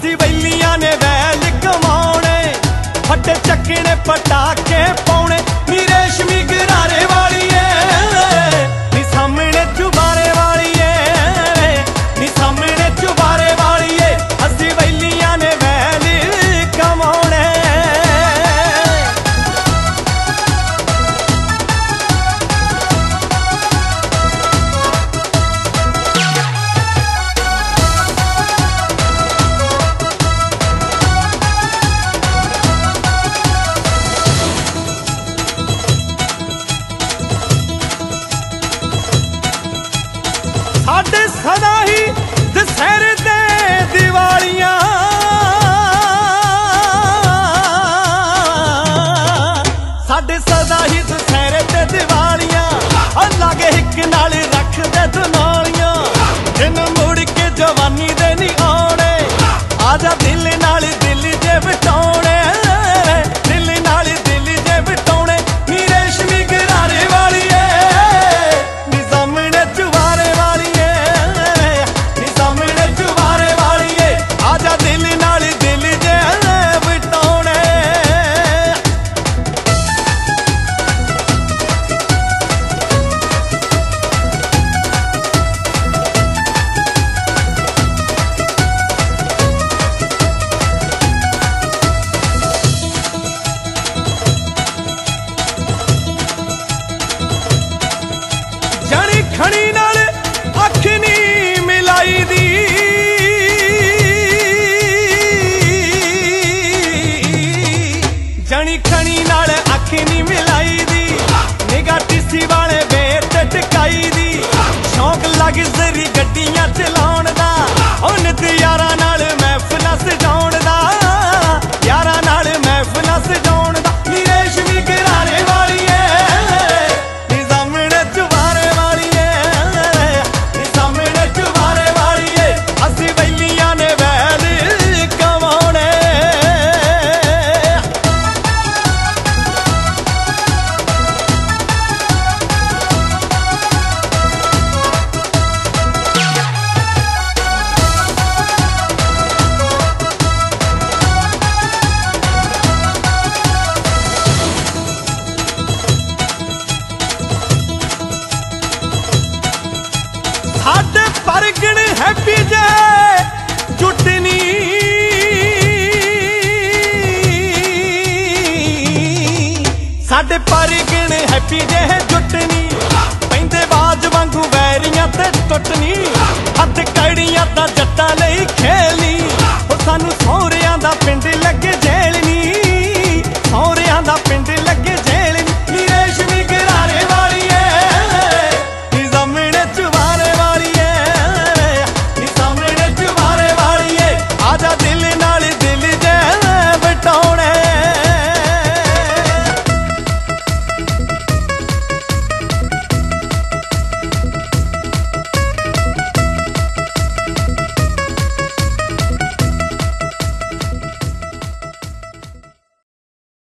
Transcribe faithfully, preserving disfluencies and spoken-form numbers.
असी वैलियां ने वैल कमाने फटे चक्कने पटाके पाने नी रेशमी गरारे वाली नी सामने चुबारे वाली नी सामने चुबारे वाली असी वैलियां ने वैल कमाने साडे सदा ही दशहरे ते दिवालियां साडे सदा ही दशहरे ते दिवालियां लागे हिक नाल रख दे दुनालियां दिन मुड़ के जवानी दे नी आने आजा दिल नाल दिल जे बटाने दिल नाल दिल जे बटाने नी रेशमी गरारे वाली नी सामने चुबारे वाली दिल नाल दिल जे बटाने जनी खड़ी नाल अख नी मिलाई दी जनी खड़ी नाल अख नी मिलाई दी निगाह टीसी वाले बेट टकाई दी शौक लग जरी गड्डियां चलाउण दा उन्नत यारां नाल महफिलां सजाउण दा यारां नाल महफिलां सजाउण दा नी रेशमी गरारे वाली नी सामने चुबारे वाली नी सामने चुबारे वाली असी वैलियां ने वैल कमाउने साडे परगण हैप्पी जे जुटनी साडे परगण हैप्पी जे जुटनी पैंदे बाज वांगू वैरियां ते टुटनी हथ कड़ियां तां जट्टां लई खेलनी ओ सानू सौ